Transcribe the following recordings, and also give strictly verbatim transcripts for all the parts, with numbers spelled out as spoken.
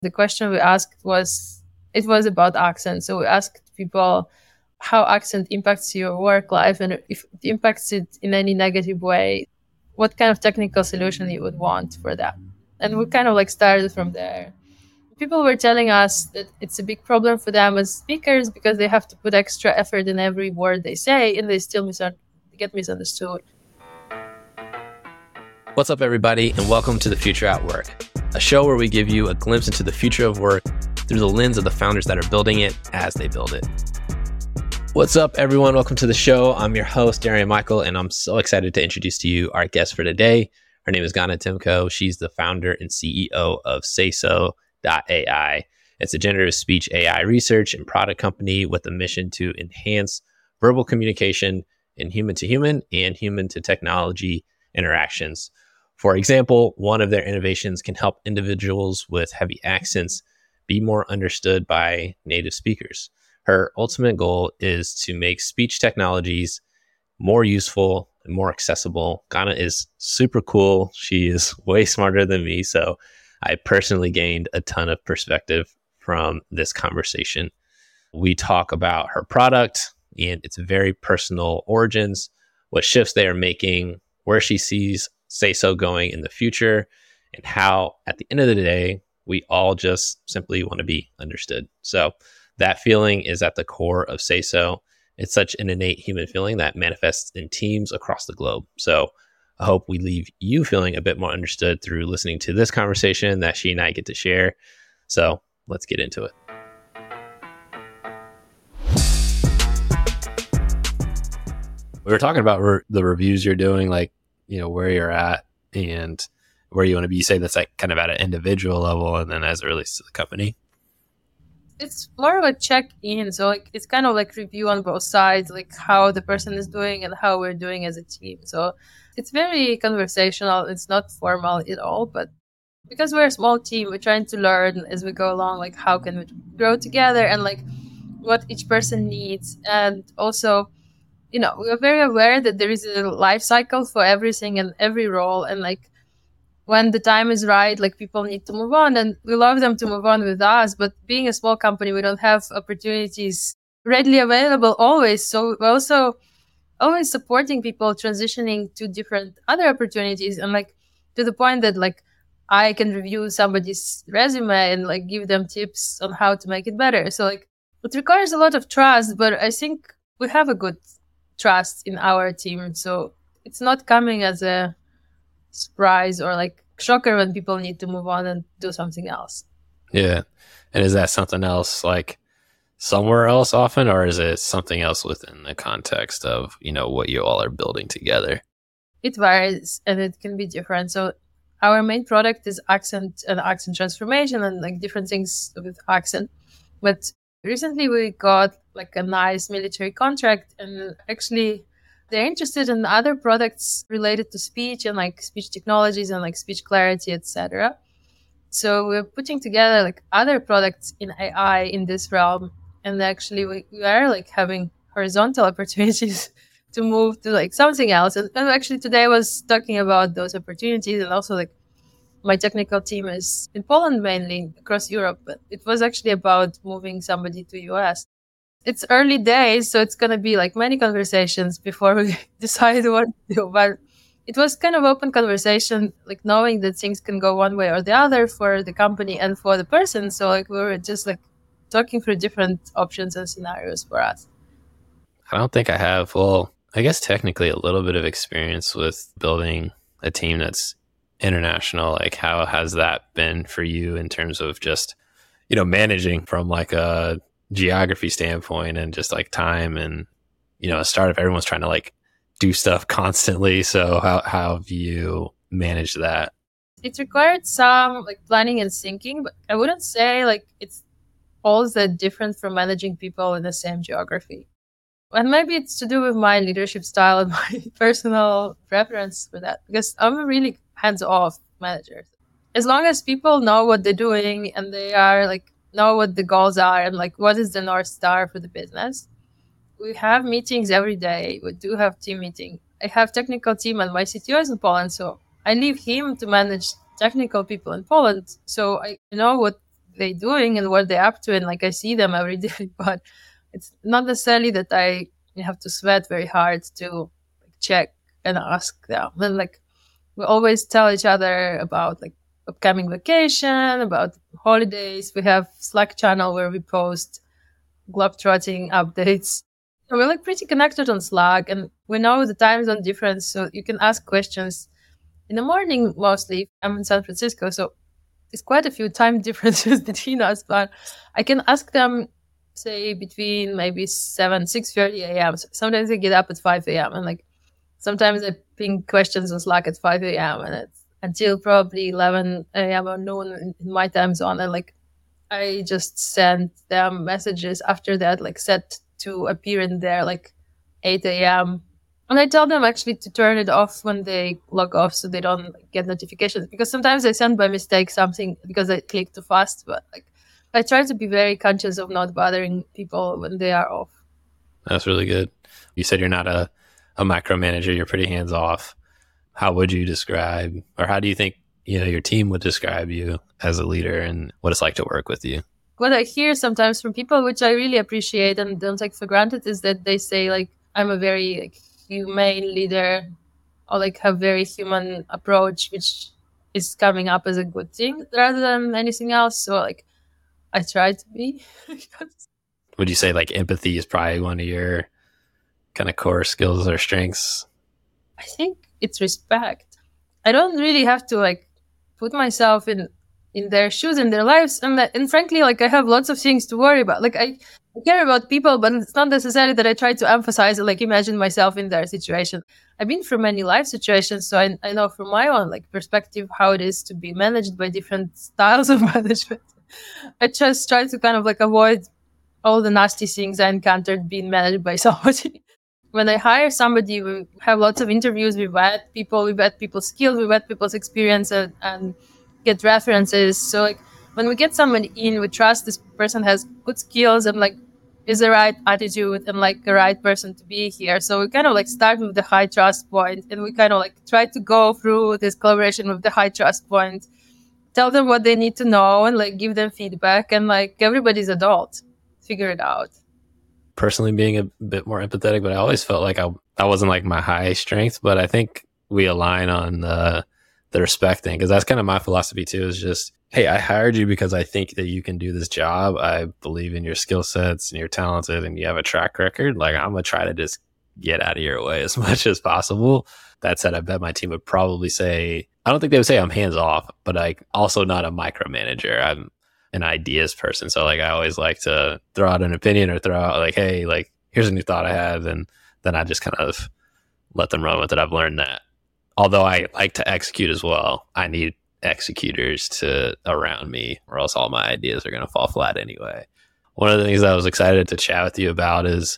The question we asked was, it was about accent. So we asked people how accent impacts your work life, and if it impacts it in any negative way, what kind of technical solution you would want for that. And we kind of like started from there. People were telling us that it's a big problem for them as speakers because they have to put extra effort in every word they say, and they still misun- get misunderstood. What's up, everybody, and welcome to The Future at Work, a show where we give you a glimpse into the future of work through the lens of the founders that are building it as they build it. What's up, everyone? Welcome to the show. I'm your host, Darian Michael, and I'm so excited to introduce to you our guest for today. Her name is Gana Timko. She's the founder and C E O of Sayso dot A I. It's a generative speech A I research and product company with a mission to enhance verbal communication in human-to-human and human-to-technology interactions. For example, one of their innovations can help individuals with heavy accents be more understood by native speakers. Her ultimate goal is to make speech technologies more useful and more accessible. Gana is super cool. She is way smarter than me, so I personally gained a ton of perspective from this conversation. We talk about her product and its very personal origins, what shifts they are making, where she sees Sayso going in the future, and how at the end of the day, we all just simply want to be understood. So that feeling is at the core of Sayso. It's such an innate human feeling that manifests in teams across the globe. So I hope we leave you feeling a bit more understood through listening to this conversation that she and I get to share. So let's get into it. We were talking about re- the reviews you're doing, like, you know, where you're at and where you want to be. You say that's like kind of at an individual level, and then as it relates to the company. It's more of a check-in. So like it's kind of like review on both sides, like how the person is doing and how we're doing as a team. So it's very conversational. It's not formal at all, but because we're a small team, we're trying to learn as we go along, like how can we grow together and like what each person needs. And also, you know, we're very aware that there is a life cycle for everything and every role. And like when the time is right, like people need to move on, and we love them to move on with us. But being a small company, we don't have opportunities readily available always. So we're also always supporting people transitioning to different other opportunities, and like to the point that like I can review somebody's resume and like give them tips on how to make it better. So like it requires a lot of trust, but I think we have a good trust in our team. So it's not coming as a surprise or like shocker when people need to move on and do something else. Yeah. And is that something else like somewhere else often, or is it something else within the context of, you know, what you all are building together? It varies and it can be different. So our main product is accent and accent transformation and like different things with accent. But recently we got like a nice military contract, and actually they're interested in other products related to speech and like speech technologies and like speech clarity, et cetera. So we're putting together like other products in A I in this realm. And actually we, we are like having horizontal opportunities to move to like something else. And, and actually today I was talking about those opportunities, and also like my technical team is in Poland mainly, across Europe, but it was actually about moving somebody to U S. It's early days, so it's going to be like many conversations before we decide what to do. But it was kind of open conversation, like knowing that things can go one way or the other for the company and for the person. So like we were just like talking through different options and scenarios for us. I don't think I have, well, I guess technically a little bit of experience with building a team that's international. Like how has that been for you in terms of just, you know, managing from like a geography standpoint and just like time, and, you know, a startup, everyone's trying to like do stuff constantly. So how, how have you managed that? It required some like planning and thinking, but I wouldn't say like it's all that different from managing people in the same geography. And maybe it's to do with my leadership style and my personal preference for that, because I'm a really hands-off manager. As long as people know what they're doing and they are like know what the goals are and like what is the North Star for the business. We have meetings every day. We do have team meeting. I have technical team and my C T O is in Poland, so I leave him to manage technical people in Poland. So I know what they're doing and what they're up to, and like I see them every day, but it's not necessarily that I have to sweat very hard to like, check and ask them. And like we always tell each other about like upcoming vacation, about holidays. We have Slack channel where we post globetrotting updates. We're like pretty connected on Slack, and we know the time zone difference, so you can ask questions in the morning mostly. I'm in San Francisco, so there's quite a few time differences between us, but I can ask them, say, between maybe seven, six thirty a.m. So sometimes I get up at five a.m. and like sometimes I ping questions on Slack at five a.m. and it's until probably eleven a.m. or noon in, in my time zone. And like I just send them messages after that, like set to appear in there like eight a.m. And I tell them actually to turn it off when they log off so they don't like, get notifications. Because sometimes I send by mistake something because I click too fast. But like I try to be very conscious of not bothering people when they are off. That's really good. You said you're not a, a micromanager. You're pretty hands off. How would you describe, or how do you think you know your team would describe you as a leader and what it's like to work with you? What I hear sometimes from people, which I really appreciate and don't take for granted, is that they say like I'm a very like humane leader, or like have very human approach, which is coming up as a good thing rather than anything else. So like I try to be. Would you say like empathy is probably one of your kind of core skills or strengths? I think it's respect. I don't really have to like put myself in in their shoes, in their lives, and that, and frankly, like I have lots of things to worry about. Like I, I care about people, but it's not necessarily that I try to emphasize or like imagine myself in their situation. I've been through many life situations, so I, I know from my own like perspective how it is to be managed by different styles of management. I just try to kind of like avoid all the nasty things I encountered being managed by somebody. When I hire somebody, we have lots of interviews. We vet people, we vet people's skills, we vet people's experience, and, and get references. So like when we get somebody in, we trust this person has good skills and like is the right attitude and like the right person to be here. So we kind of like start with the high trust point, and we kind of like try to go through this collaboration with the high trust point, tell them what they need to know and like give them feedback, and like everybody's adult, figure it out. Personally being a bit more empathetic, but I always felt like I, I wasn't like my high strength, but I think we align on the, the respect thing. Cause that's kind of my philosophy too, is just, hey, I hired you because I think that you can do this job. I believe in your skill sets and you're talented and you have a track record. Like I'm going to try to just get out of your way as much as possible. That said, I bet my team would probably say, I don't think they would say I'm hands off, but like also not a micromanager. I'm an ideas person. So like I always like to throw out an opinion or throw out like, hey, like here's a new thought I have. And then I just kind of let them run with it. I've learned that. Although I like to execute as well, I need executors to around me or else all my ideas are going to fall flat anyway. One of the things that I was excited to chat with you about is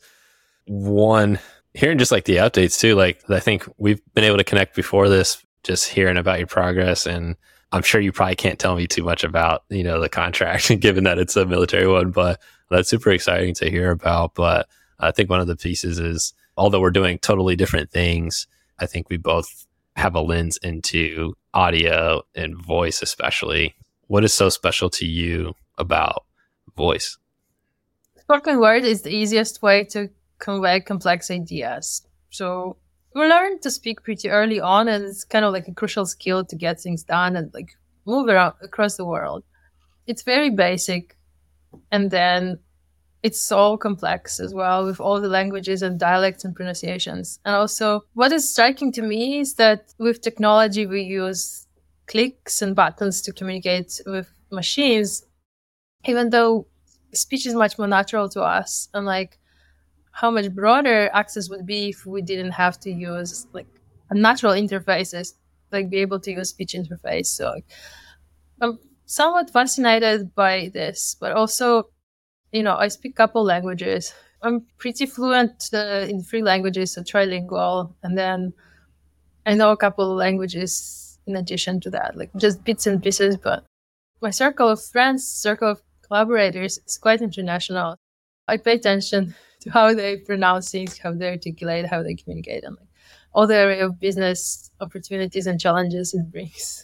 one, hearing just like the updates too. Like I think we've been able to connect before this, just hearing about your progress, and I'm sure you probably can't tell me too much about, you know, the contract given that it's a military one, but that's super exciting to hear about. But I think one of the pieces is, although we're doing totally different things, I think we both have a lens into audio and voice, especially. What is so special to you about voice? Spoken word is the easiest way to convey complex ideas. So we learned to speak pretty early on, and it's kind of like a crucial skill to get things done and like move around across the world. It's very basic, and then it's so complex as well with all the languages and dialects and pronunciations. And also what is striking to me is that with technology, we use clicks and buttons to communicate with machines, even though speech is much more natural to us, and like how much broader access would be if we didn't have to use like a natural interfaces, like be able to use speech interface. So like, I'm somewhat fascinated by this, but also, you know, I speak a couple languages. I'm pretty fluent uh, in three languages, so trilingual. And then I know a couple of languages in addition to that, like just bits and pieces. But my circle of friends, circle of collaborators is quite international. I pay attention to how they pronounce things, how they articulate, how they communicate, and like all the area of business opportunities and challenges it brings.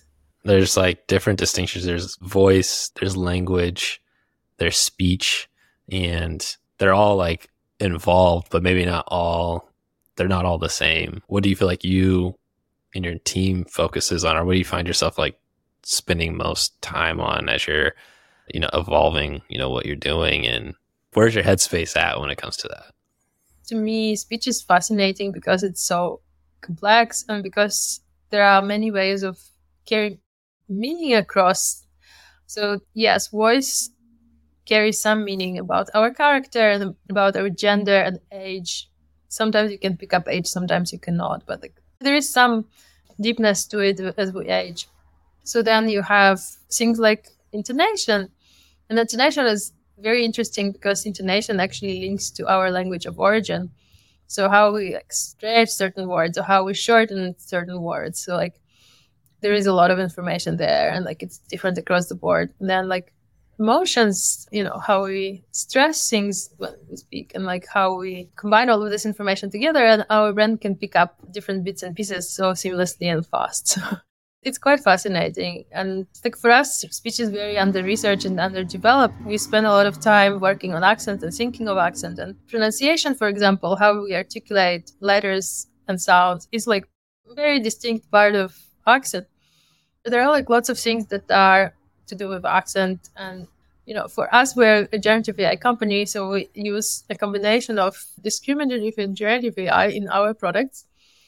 There's like different distinctions. There's voice, there's language, there's speech, and they're all like involved, but maybe not all, they're not all the same. What do you feel like you and your team focuses on, or what do you find yourself like spending most time on as you're, you know, evolving, you know, what you're doing, and where's your headspace at when it comes to that? To me, speech is fascinating because it's so complex and because there are many ways of carrying meaning across. So yes, voice carries some meaning about our character and about our gender and age. Sometimes you can pick up age, sometimes you cannot, but like, there is some deepness to it as we age. So then you have things like intonation. And intonation is very interesting because intonation actually links to our language of origin. So how we like stretch certain words or how we shorten certain words. So like there is a lot of information there, and like it's different across the board. And then like emotions, you know, how we stress things when we speak, and like how we combine all of this information together, and our brain can pick up different bits and pieces so seamlessly and fast. It's quite fascinating. And like for us, speech is very under-researched and underdeveloped. We spend a lot of time working on accent and thinking of accent and pronunciation, for example, how we articulate letters and sounds is like a very distinct part of accent. There are like lots of things that are to do with accent. And, you know, for us, we're a generative A I company, so we use a combination of discriminative and generative A I in our products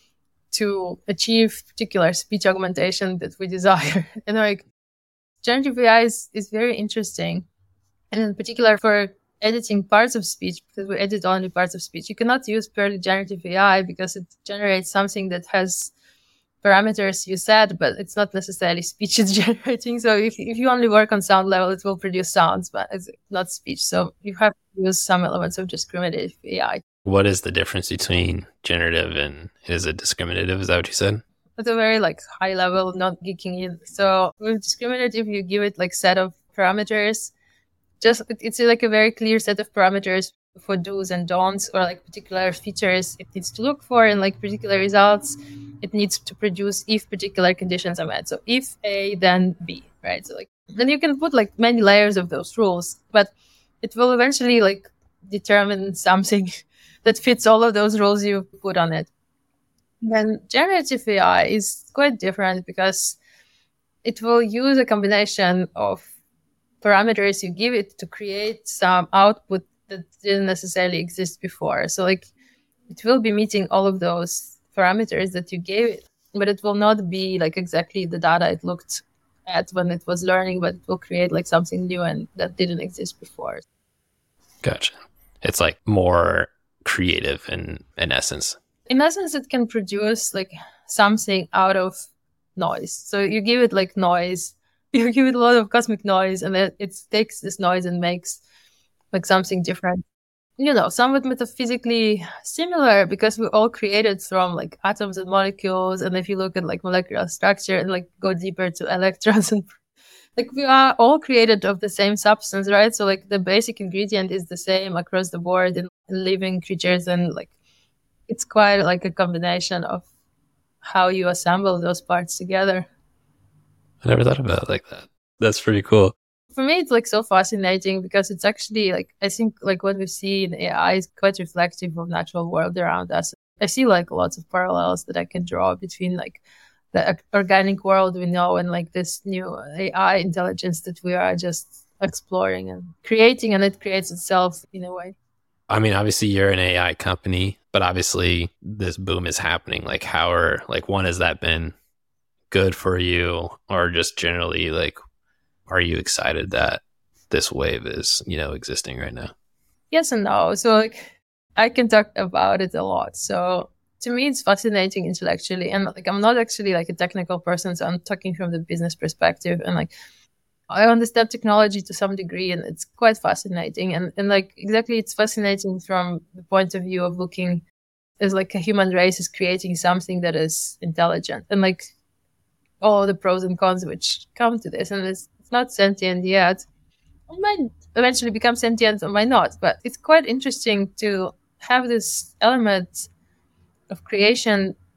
to achieve particular speech augmentation that we desire. And like generative A I is, is very interesting. And in particular for editing parts of speech, because we edit only parts of speech, you cannot use purely generative A I because it generates something that has parameters you said, but it's not necessarily speech it's generating. So if, if you only work on sound level, it will produce sounds, but it's not speech. So you have to use some elements of discriminative A I. What is the difference between generative and is it discriminative? Is that what you said? At a very like high level, not geeking in. So with discriminative, you give it like set of parameters. Just it's like a very clear set of parameters for do's and don'ts, or like particular features it needs to look for, and like particular results it needs to produce if particular conditions are met. So if A, then B, right? So like then you can put like many layers of those rules, but it will eventually like determine something that fits all of those rules you put on it. Then generative A I is quite different because it will use a combination of parameters you give it to create some output that didn't necessarily exist before. So like it will be meeting all of those parameters that you gave it, but it will not be like exactly the data it looked at when it was learning, but it will create like something new and that didn't exist before. Gotcha. It's like more creative in, in essence. In essence, it can produce like something out of noise. So you give it like noise, you give it a lot of cosmic noise, and then it takes this noise and makes like something different. You know, somewhat metaphysically similar because we all created from like atoms and molecules. And if you look at like molecular structure and like go deeper to electrons and like we are all created of the same substance, right? So like the basic ingredient is the same across the board in living creatures, and like it's quite like a combination of how you assemble those parts together. I never thought about it like that. That's pretty cool. For me, it's like so fascinating because it's actually like, I think like what we see in A I is quite reflective of natural world around us. I see like lots of parallels that I can draw between like the organic world we know and like this new A I intelligence that we are just exploring and creating, and it creates itself in a way. I mean, obviously you're an A I company, but obviously this boom is happening. Like how are, like one, has that been good for you, or just generally like, are you excited that this wave is, you know, existing right now? Yes and no. So like I can talk about it a lot. So to me, it's fascinating intellectually. And like I'm not actually like a technical person, so I'm talking from the business perspective. And like I understand technology to some degree, and it's quite fascinating. And and like exactly, it's fascinating from the point of view of looking as like a human race is creating something that is intelligent, and like all the pros and cons which come to this. And it's not sentient yet. It might eventually become sentient or might not, but it's quite interesting to have this element of creation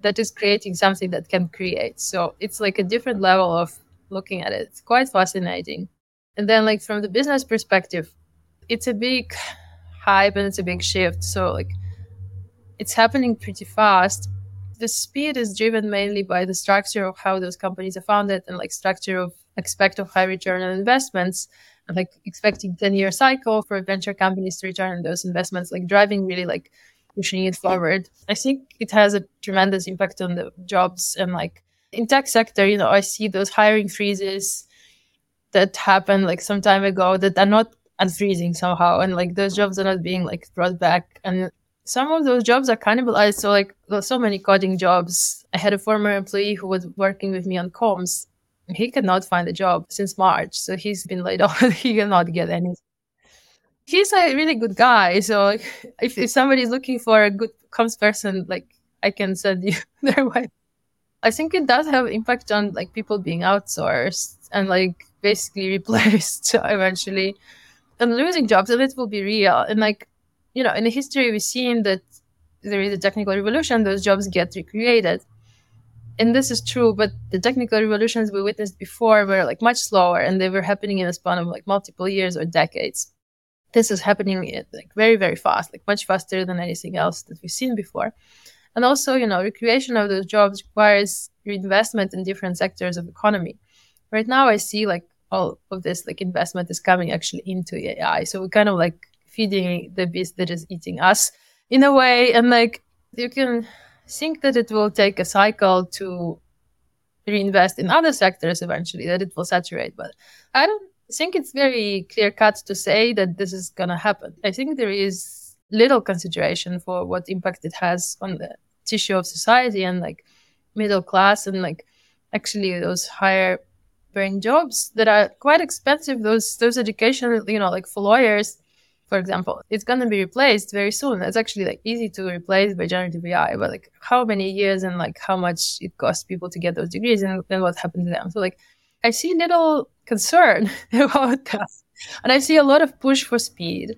that is creating something that can create. So it's like a different level of looking at it. It's quite fascinating. And then like from the business perspective, it's a big hype and it's a big shift. So like it's happening pretty fast. The speed is driven mainly by the structure of how those companies are founded and like structure of expect of high return on investments and like expecting ten year cycle for venture companies to return on those investments, like driving really like pushing it forward. I think it has a tremendous impact on the jobs and like in tech sector, you know, I see those hiring freezes that happened like some time ago that are not unfreezing somehow. And like those jobs are not being like brought back. And some of those jobs are cannibalized. So like there's so many coding jobs. I had a former employee who was working with me on comms. He cannot find a job since March. So he's been laid off. He cannot get any. He's a really good guy. So like, if, if somebody is looking for a good comms person, like I can send you their way. I think it does have impact on like people being outsourced and like basically replaced eventually and losing jobs, and it will be real. And like, you know, in the history, we've seen that there is a technical revolution, those jobs get recreated. And this is true, but the technical revolutions we witnessed before were like much slower and they were happening in a span of like multiple years or decades. This is happening like very, very fast, like much faster than anything else that we've seen before. And also, you know, recreation of those jobs requires reinvestment in different sectors of economy. Right now, I see like all of this like investment is coming actually into A I. So we're kind of like feeding the beast that is eating us in a way. And like you can think that it will take a cycle to reinvest in other sectors eventually, that it will saturate. But I don't think it's very clear cut to say that this is going to happen. I think there is little consideration for what impact it has on the tissue of society and like middle class and like actually those higher paying jobs that are quite expensive. Those those education, you know, like for lawyers, for example, it's going to be replaced very soon. It's actually like easy to replace by generative A I, but like how many years and like how much it costs people to get those degrees and then what happened to them. So like I see little concern about that. And I see a lot of push for speed.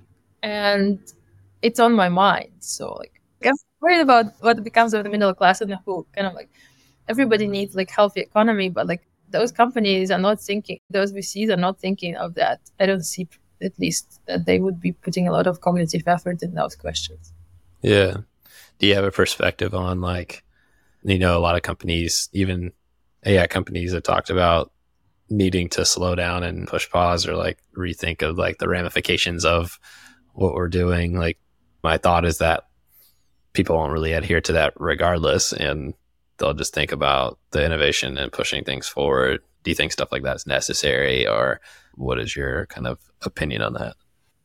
And it's on my mind. So like I'm worried about what becomes of the middle class and who kind of like everybody needs like healthy economy, but like those companies are not thinking, those V Cs are not thinking of that. I don't see at least that they would be putting a lot of cognitive effort in those questions. Yeah. Do you have a perspective on like, you know, a lot of companies, even A I companies have talked about needing to slow down and push pause or like rethink of like the ramifications of what we're doing. Like my thought is that people won't really adhere to that regardless, and they'll just think about the innovation and pushing things forward. Do you think stuff like that is necessary, or what is your kind of opinion on that?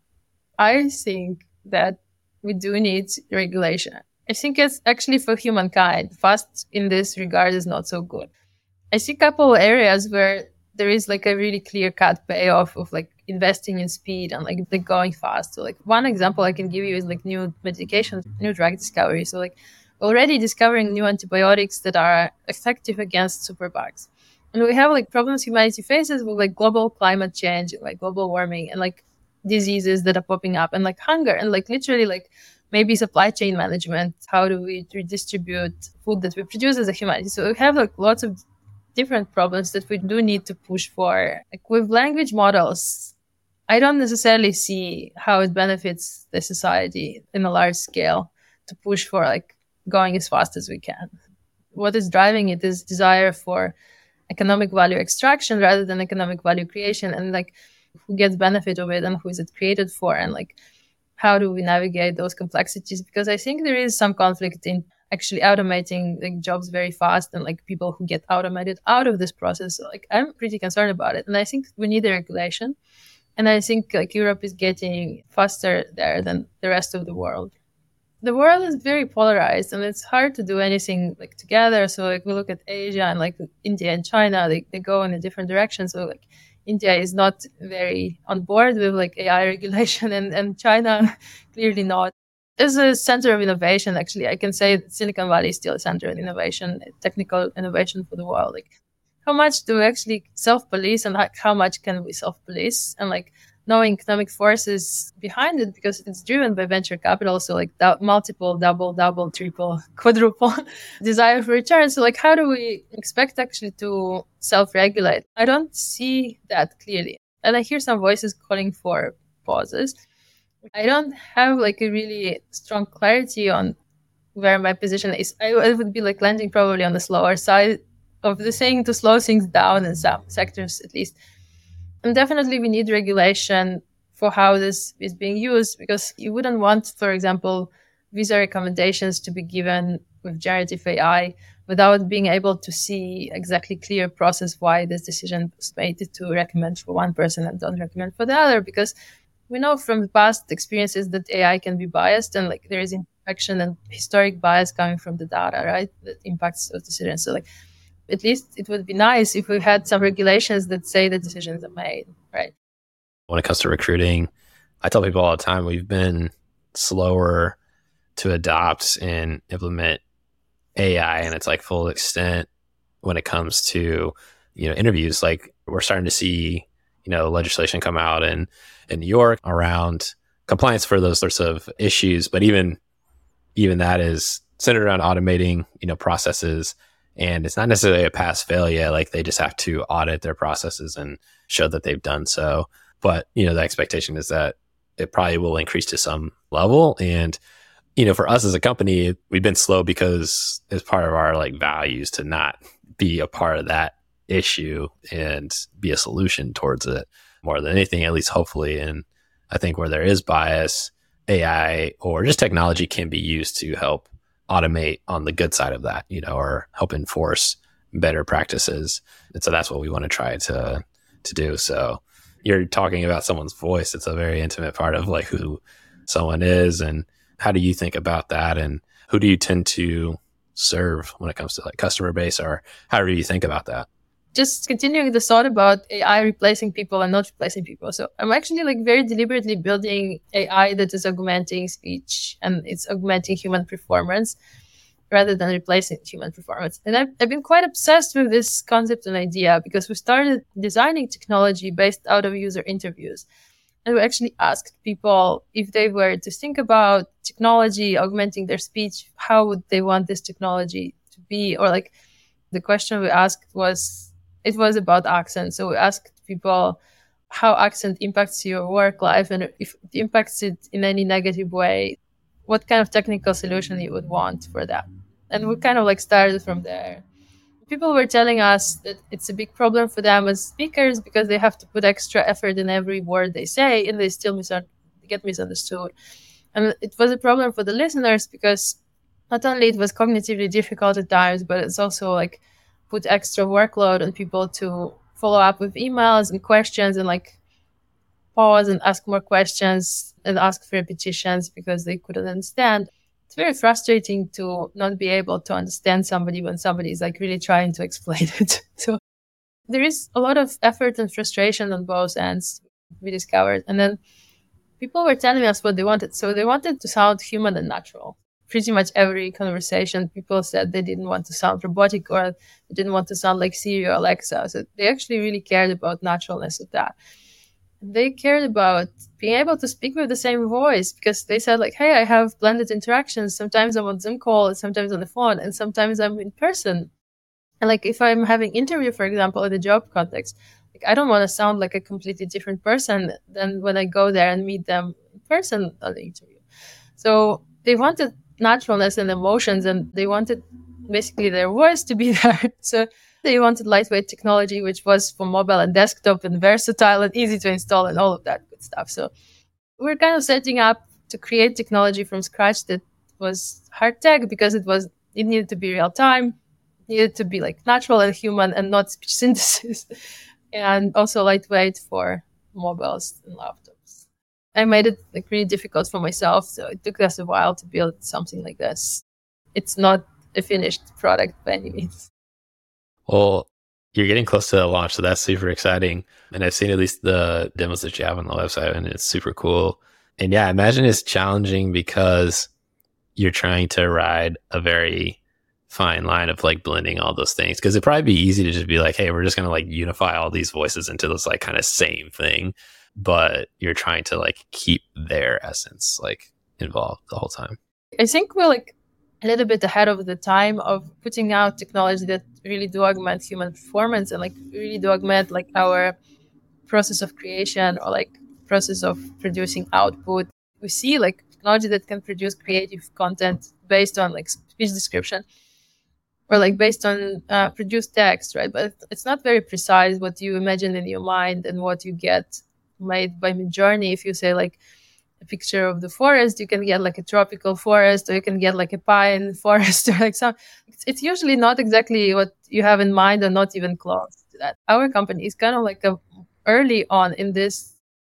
I think that we do need regulation. I think it's actually for humankind. Fast in this regard is not so good. I see a couple of areas where there is like a really clear cut payoff of like investing in speed and like, like going fast. So like one example I can give you is like new medications, new drug discovery. So like already discovering new antibiotics that are effective against superbugs. And we have like problems humanity faces with like global climate change, like global warming and like diseases that are popping up and like hunger and like literally like maybe supply chain management. How do we redistribute food that we produce as a humanity? So we have like lots of different problems that we do need to push for. Like with language models, I don't necessarily see how it benefits the society in a large scale to push for like going as fast as we can. What is driving it is desire for economic value extraction rather than economic value creation, and like who gets benefit of it and who is it created for, and like how do we navigate those complexities? Because I think there is some conflict in actually automating like jobs very fast and like people who get automated out of this process. So, like I'm pretty concerned about it, and I think we need a regulation. And I think like Europe is getting faster there than the rest of the world. The world is very polarized and it's hard to do anything like together. So like we look at Asia and like India and China, they, they go in a different direction. So like India is not very on board with like A I regulation and, and China clearly not. It's a center of innovation, actually. I can say that Silicon Valley is still a center of innovation, technical innovation for the world. Like how much do we actually self-police and like how much can we self-police? And like knowing economic forces behind it because it's driven by venture capital. So like that multiple, double, double, triple, quadruple desire for return. So like, how do we expect actually to self-regulate? I don't see that clearly. And I hear some voices calling for pauses. I don't have like a really strong clarity on where my position is. I, I would be like landing probably on the slower side of the saying to slow things down in some sectors at least. And definitely we need regulation for how this is being used, because you wouldn't want, for example, visa recommendations to be given with generative A I without being able to see exactly clear process why this decision was made to recommend for one person and don't recommend for the other. Because we know from the past experiences that A I can be biased, and like there is imperfection and historic bias coming from the data, right, that impacts those decisions. So like at least it would be nice if we had some regulations that say the decisions are made, right? When it comes to recruiting, I tell people all the time, we've been slower to adopt and implement A I in its like full extent when it comes to, you know, interviews. Like we're starting to see, you know, legislation come out in, in New York around compliance for those sorts of issues. But even, even that is centered around automating, you know, processes. And it's not necessarily a pass fail yet. Like they just have to audit their processes and show that they've done so. But, you know, the expectation is that it probably will increase to some level. And, you know, for us as a company, we've been slow because it's part of our like values to not be a part of that issue and be a solution towards it more than anything, at least hopefully. And I think where there is bias, A I or just technology can be used to help automate on the good side of that, you know, or help enforce better practices. And so that's what we want to try to to do. So you're talking about someone's voice. It's a very intimate part of like who someone is. And how do you think about that? And who do you tend to serve when it comes to like customer base, or how do you think about that? Just continuing the thought about A I replacing people and not replacing people. So I'm actually like very deliberately building A I that is augmenting speech and it's augmenting human performance rather than replacing human performance. And I've, I've been quite obsessed with this concept and idea because we started designing technology based out of user interviews. And we actually asked people if they were to think about technology augmenting their speech, how would they want this technology to be? Or like the question we asked was, it was about accent. So we asked people how accent impacts your work life, and if it impacts it in any negative way, what kind of technical solution you would want for that. And we kind of like started from there. People were telling us that it's a big problem for them as speakers because they have to put extra effort in every word they say and they still mis- get misunderstood. And it was a problem for the listeners because not only it was cognitively difficult at times, but it's also like put extra workload on people to follow up with emails and questions and like pause and ask more questions and ask for repetitions because they couldn't understand. It's very frustrating to not be able to understand somebody when somebody is like really trying to explain it. So there is a lot of effort and frustration on both ends, we discovered. And then people were telling us what they wanted. So they wanted to sound human and natural. Pretty much every conversation, people said they didn't want to sound robotic or they didn't want to sound like Siri or Alexa. So they actually really cared about naturalness of that. They cared about being able to speak with the same voice because they said like, hey, I have blended interactions. Sometimes I'm on Zoom call and sometimes on the phone and sometimes I'm in person. And like if I'm having interview, for example, in a job context, like I don't want to sound like a completely different person than when I go there and meet them in person on the interview. So they wanted naturalness and emotions, and they wanted basically their voice to be there. So they wanted lightweight technology, which was for mobile and desktop and versatile and easy to install and all of that good stuff. So we're kind of setting up to create technology from scratch that was hard tech because it was it needed to be real time, needed to be like natural and human and not speech synthesis, and also lightweight for mobiles and laptops. I made it like really difficult for myself, so it took us a while to build something like this. It's not a finished product by any means. Well, you're getting close to the launch, so that's super exciting. And I've seen at least the demos that you have on the website, and it's super cool. And yeah, I imagine it's challenging because you're trying to ride a very fine line of like blending all those things. Because it'd probably be easy to just be like, hey, we're just going to like unify all these voices into this like kind of same thing. but you're trying to like keep their essence like involved the whole time? I think we're like a little bit ahead of the time of putting out technology that really do augment human performance and like really do augment like our process of creation or like process of producing output. We see like technology that can produce creative content based on like speech description or like based on uh, produced text, right? But it's not very precise what you imagine in your mind and what you get made by Midjourney. If you say like a picture of the forest, you can get like a tropical forest, or you can get like a pine forest, or like some. It's, it's usually not exactly what you have in mind, or not even close to that. Our company is kind of like a early on in this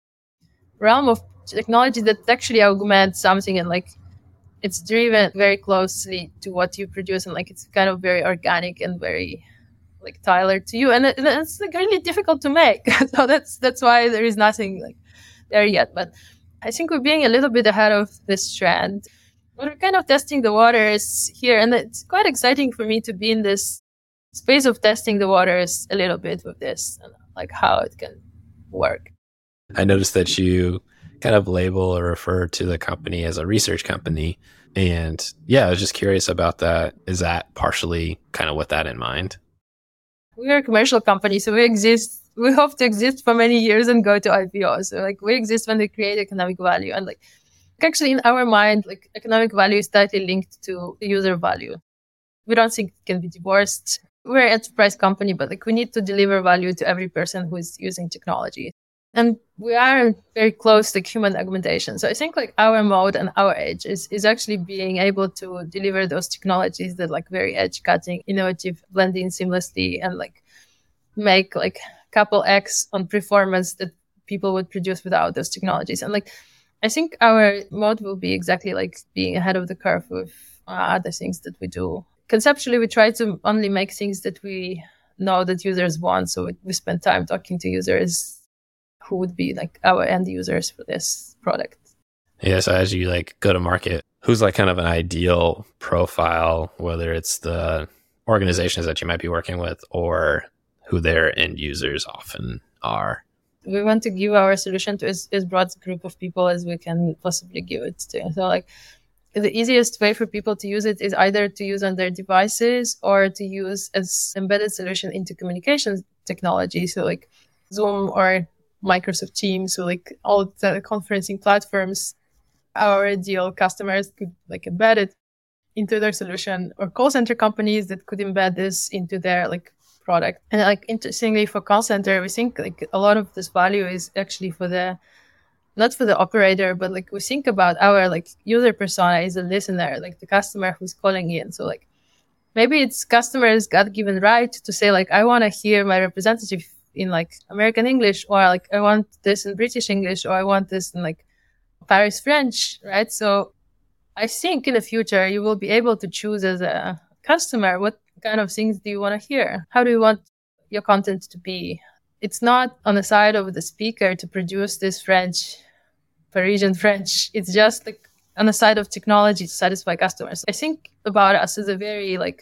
realm of technology that actually augments something, and like it's driven very closely to what you produce, and like it's kind of very organic and very like tailored to you, and, it, and it's like really difficult to make. So that's that's why there is nothing like there yet. But I think we're being a little bit ahead of this trend. We're kind of testing the waters here, and it's quite exciting for me to be in this space of testing the waters a little bit with this, and like how it can work. I noticed that you kind of label or refer to the company as a research company. And yeah, I was just curious about that. Is that partially kind of with that in mind? We're a commercial company, so we exist, we hope to exist for many years and go to I P O. So like we exist when we create economic value. And like actually in our mind, like economic value is tightly linked to the user value. We don't think it can be divorced. We're an enterprise company, but like we need to deliver value to every person who is using technology. And we are very close to human augmentation. So I think like our mode and our edge is, is actually being able to deliver those technologies that like very edge cutting, innovative, blend in seamlessly and like make like couple X on performance that people would produce without those technologies. And like, I think our mode will be exactly like being ahead of the curve with uh, other things that we do. Conceptually, we try to only make things that we know that users want. So we spend time talking to users who would be like our end users for this product. Yeah, so as you like go to market, who's like kind of an ideal profile, whether it's the organizations that you might be working with or who their end users often are? We want to give our solution to as, as broad a group of people as we can possibly give it to. So like the easiest way for people to use it is either to use on their devices or to use as embedded solution into communications technology. So like Zoom or Microsoft Teams, so like all the conferencing platforms, our ideal customers could like embed it into their solution, or call center companies that could embed this into their like product. And like interestingly for call center, we think like a lot of this value is actually for the, not for the operator, but like we think about our like user persona is a listener, like the customer who's calling in. So like maybe it's customers got given right to say like, I want to hear my representative in like American English, or like I want this in British English, or I want this in like Paris French, right? So I think in the future you will be able to choose as a customer what kind of things do you want to hear? How do you want your content to be? It's not on the side of the speaker to produce this French, Parisian French. It's just like on the side of technology to satisfy customers. I think about us as a very like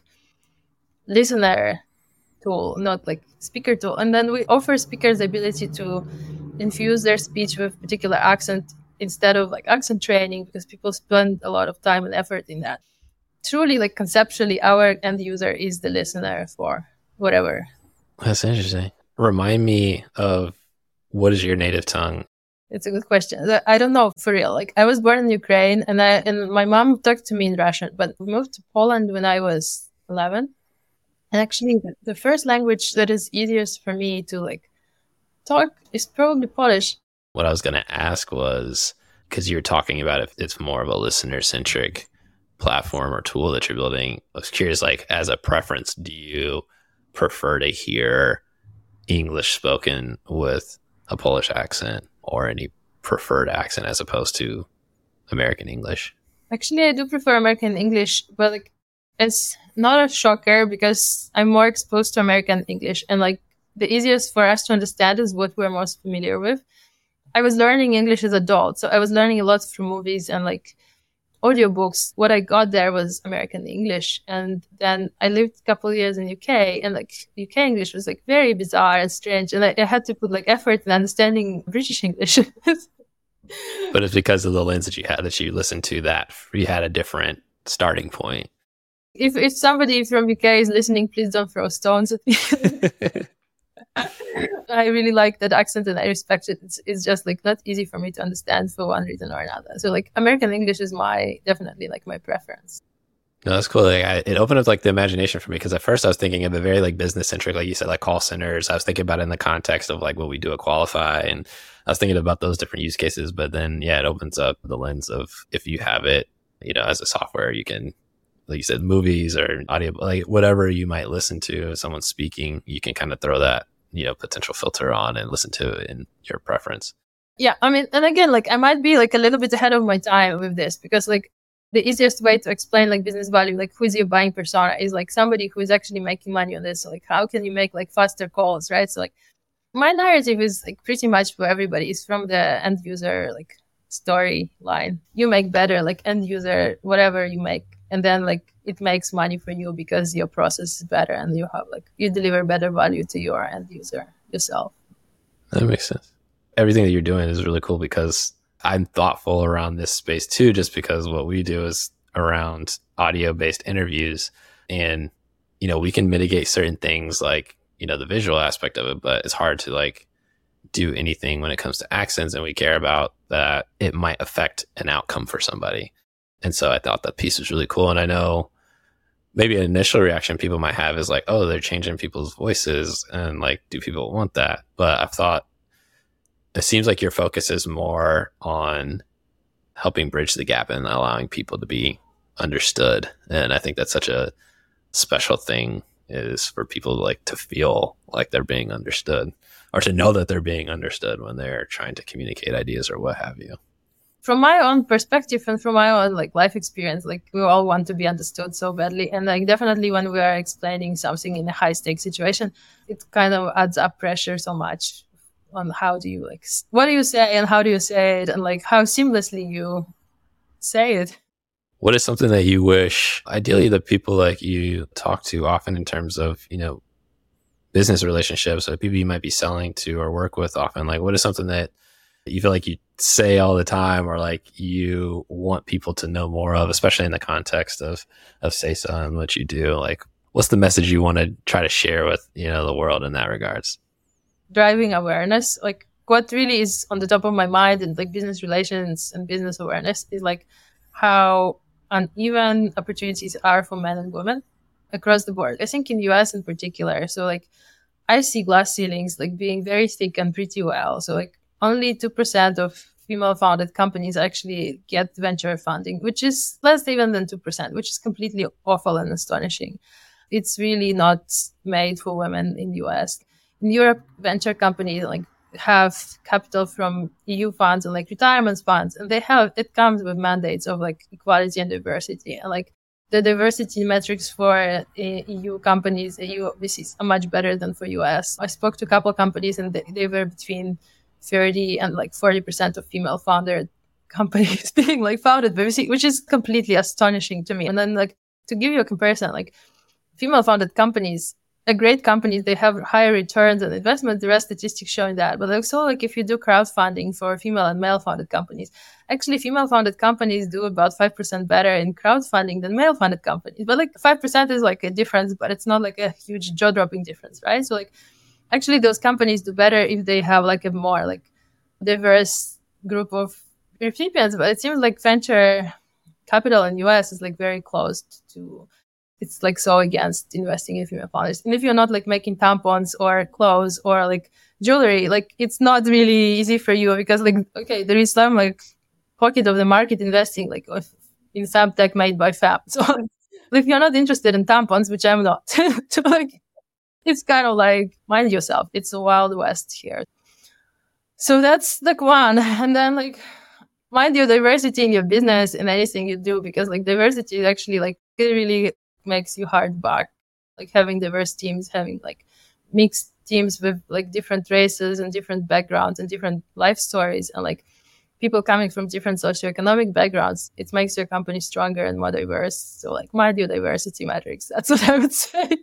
listener tool, not like speaker tool. And then we offer speakers the ability to infuse their speech with particular accent instead of like accent training, because people spend a lot of time and effort in that. Truly, like conceptually, our end user is the listener for whatever. That's interesting. Remind me of what is your native tongue? It's a good question. I don't know for real. Like I was born in Ukraine, and I and my mom talked to me in Russian, but we moved to Poland when I was eleven. And actually, the first language that is easiest for me to like talk is probably Polish. What I was going to ask was, because you're talking about if it's more of a listener-centric platform or tool that you're building, I was curious, like as a preference, do you prefer to hear English spoken with a Polish accent or any preferred accent as opposed to American English? Actually, I do prefer American English, but like it's not a shocker because I'm more exposed to American English, and like the easiest for us to understand is what we're most familiar with. I was learning English as an adult, so I was learning a lot from movies and like audiobooks, what I got there was American English. And then I lived a couple of years in U K, and like U K English was like very bizarre and strange. And I, I had to put like effort in understanding British English. But it's because of the lens that you had, that you listened to, that you had a different starting point. If if somebody from U K is listening, please don't throw stones at me. I really like that accent and I respect it. It's, it's just like not easy for me to understand for one reason or another. So like American English is my, definitely like my preference. No, that's cool. Like, I, it opened up like the imagination for me, because at first I was thinking of a very like business centric, like you said, like call centers. I was thinking about it in the context of like what we do at Qualify, and I was thinking about those different use cases. But then, yeah, it opens up the lens of, if you have it, you know, as a software, you can, like you said, movies or audio, like whatever you might listen to, if someone's speaking, you can kind of throw that, you know, potential filter on and listen to it in your preference. Yeah. I mean, and again, like I might be like a little bit ahead of my time with this, because like the easiest way to explain like business value, like who's your buying persona, is like somebody who is actually making money on this. So like how can you make like faster calls, right? So like my narrative is like pretty much for everybody. It's from the end user like storyline. You make better like end user, whatever you make. And then like it makes money for you because your process is better and you have like, you deliver better value to your end user yourself. That makes sense. Everything that you're doing is really cool, because I'm thoughtful around this space too, just because what we do is around audio based interviews, and, you know, we can mitigate certain things like, you know, the visual aspect of it, but it's hard to like do anything when it comes to accents, and we care about that it might affect an outcome for somebody. And so I thought that piece was really cool. And I know maybe an initial reaction people might have is like, oh, they're changing people's voices, and like, do people want that? But I've thought it seems like your focus is more on helping bridge the gap and allowing people to be understood. And I think that's such a special thing, is for people like to feel like they're being understood, or to know that they're being understood when they're trying to communicate ideas or what have you. From my own perspective and from my own like life experience, like we all want to be understood so badly. And like definitely when we are explaining something in a high stakes situation, it kind of adds up pressure so much on how do you like, what do you say and how do you say it, and like how seamlessly you say it. What is something that you wish, ideally, the people like you talk to often in terms of, you know, business relationships, or people you might be selling to or work with often, like what is something that you feel like you say all the time, or like you want people to know more of, especially in the context of, of Sesa and what you do? Like, what's the message you want to try to share with, you know, the world in that regards? Driving awareness. Like what really is on the top of my mind in like business relations and business awareness is like how uneven opportunities are for men and women across the board. I think in the U S in particular. So like I see glass ceilings like being very thick and pretty well. So like only two percent of female founded companies actually get venture funding, which is less even than two percent, which is completely awful and astonishing. It's really not made for women in the U S. In Europe, venture companies like have capital from E U funds and like retirement funds, and they have, it comes with mandates of like equality and diversity. And like the diversity metrics for uh, E U companies, E U obviously are much better than for U S. I spoke to a couple of companies and they, they were between thirty and like forty percent of female founded companies being like founded by V C, which is completely astonishing to me. And then like to give you a comparison, like female founded companies, a great companies, they have higher returns on investment. There are statistics showing that. But also, like if you do crowdfunding for female and male founded companies, actually female founded companies do about five percent better in crowdfunding than male founded companies. But like five percent is like a difference, but it's not like a huge jaw dropping difference, right? So like actually those companies do better if they have like a more like diverse group of recipients. But it seems like venture capital in U S is like very closed to, it's like so against investing in female founders. And if you're not like making tampons or clothes or like jewelry, like it's not really easy for you, because like, okay, there is some like pocket of the market investing like in fab tech made by fab. So if you're not interested in tampons, which I'm not, so like it's kind of like, mind yourself, it's a wild west here. So that's like one. And then like mind your diversity in your business and anything you do, because like diversity is actually like, it really makes you hard back. Like having diverse teams, having like mixed teams with like different races and different backgrounds and different life stories, and like people coming from different socioeconomic backgrounds, it makes your company stronger and more diverse. So like biodiversity metrics, that's what I would say.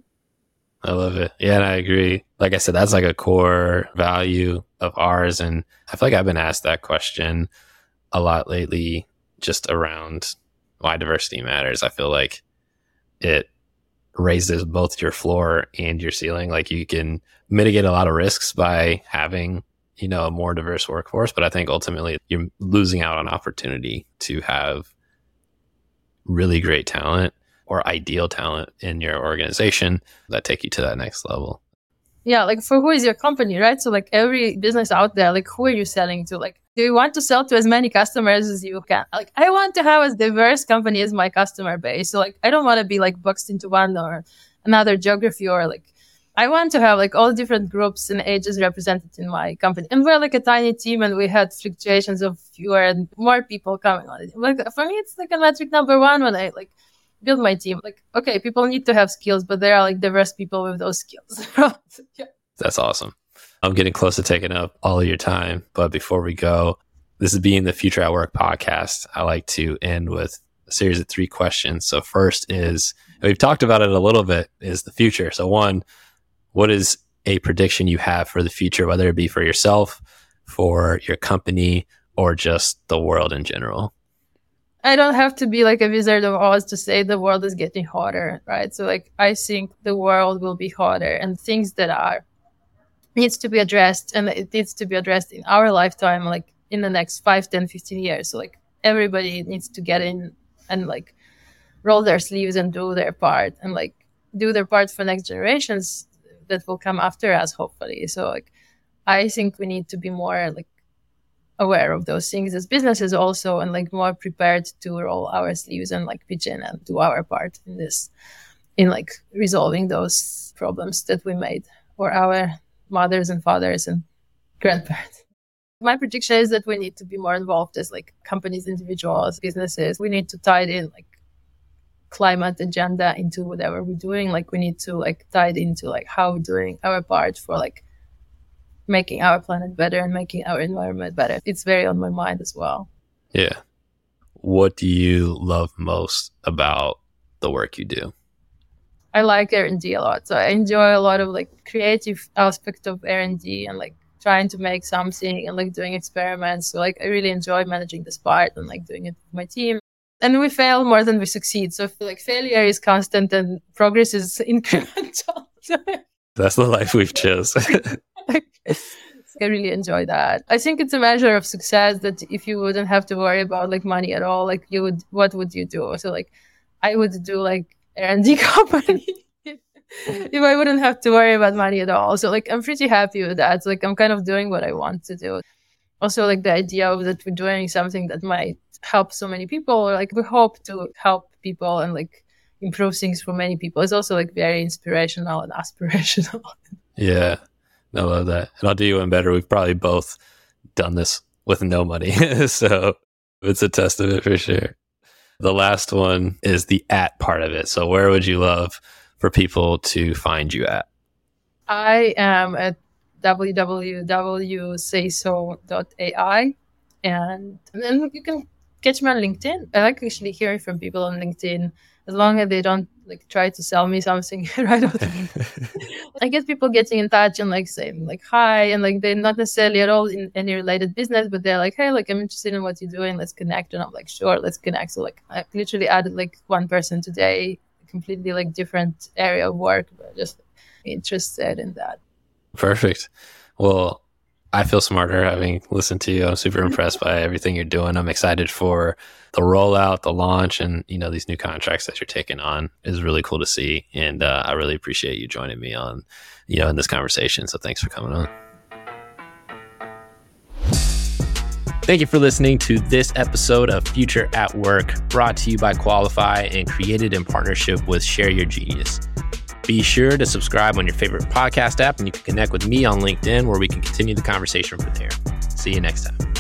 I love it. Yeah, and I agree. Like I said, that's like a core value of ours. And I feel like I've been asked that question a lot lately, just around why diversity matters. I feel like it raises both your floor and your ceiling. Like you can mitigate a lot of risks by having, you know, a more diverse workforce. But I think ultimately you're losing out on opportunity to have really great talent or ideal talent in your organization that take you to that next level. Yeah, like for who is your company, right? So like every business out there, like who are you selling to? Like, do you want to sell to as many customers as you can? Like, I want to have as diverse company as my customer base. So like, I don't want to be like boxed into one or another geography, or like, I want to have like all different groups and ages represented in my company. And we're like a tiny team, and we had fluctuations of fewer and more people coming on it. Like for me, it's like a metric number one when I like build my team. Like, okay, people need to have skills, but there are like diverse people with those skills. Yeah. That's awesome. I'm getting close to taking up all of your time, but before we go, this is being the Future at Work podcast. I like to end with a series of three questions. So first is, we've talked about it a little bit, is the future. So one, what is a prediction you have for the future, whether it be for yourself, for your company, or just the world in general? I don't have to be like a Wizard of Oz to say the world is getting hotter, right? So like, I think the world will be hotter, and things that are needs to be addressed, and it needs to be addressed in our lifetime, like in the next five, ten, fifteen years. So like everybody needs to get in and like roll their sleeves and do their part, and like do their part for next generations that will come after us, hopefully. So like, I think we need to be more like aware of those things as businesses also, and like more prepared to roll our sleeves and like pitch in and do our part in this, in like resolving those problems that we made for our mothers and fathers and grandparents. My prediction is that we need to be more involved as like companies, individuals, businesses. We need to tie it in like climate agenda into whatever we're doing. Like we need to like tie it into like how we're doing our part for like making our planet better and making our environment better. It's very on my mind as well. Yeah. What do you love most about the work you do? I like R and D a lot. So I enjoy a lot of like creative aspect of R and D and like trying to make something and like doing experiments. So like I really enjoy managing this part and like doing it with my team. And we fail more than we succeed. So I feel like failure is constant and progress is incremental. That's the life we've chose. I really enjoy that. I think it's a measure of success that if you wouldn't have to worry about like money at all, like you would, what would you do? So like I would do like R and D company if I wouldn't have to worry about money at all. So like I'm pretty happy with that. So, like I'm kind of doing what I want to do. Also like the idea of that we're doing something that might help so many people, or like we hope to help people and like improve things for many people, is also like very inspirational and aspirational. Yeah. I love that. And I'll do you one better. We've probably both done this with no money. So it's a testament for sure. The last one is the at part of it. So where would you love for people to find you at? I am at w w w dot say so dot a i, and then you can catch me on LinkedIn. I like actually hearing from people on LinkedIn, as long as they don't like try to sell me something right away. I get people getting in touch and like saying like hi, and like they're not necessarily at all in any related business, but they're like, hey, like I'm interested in what you're doing, let's connect. And I'm like, sure, let's connect. So like I literally added like one person today, completely like different area of work, but just interested in that. Perfect. Well, I feel smarter having listened to you. I'm super impressed by everything you're doing. I'm excited for the rollout, the launch, and you know these new contracts that you're taking on is really cool to see. And uh, I really appreciate you joining me on, you know, in this conversation. So thanks for coming on. Thank you for listening to this episode of Future at Work, brought to you by Qualify and created in partnership with Share Your Genius. Be sure to subscribe on your favorite podcast app, and you can connect with me on LinkedIn where we can continue the conversation from there. See you next time.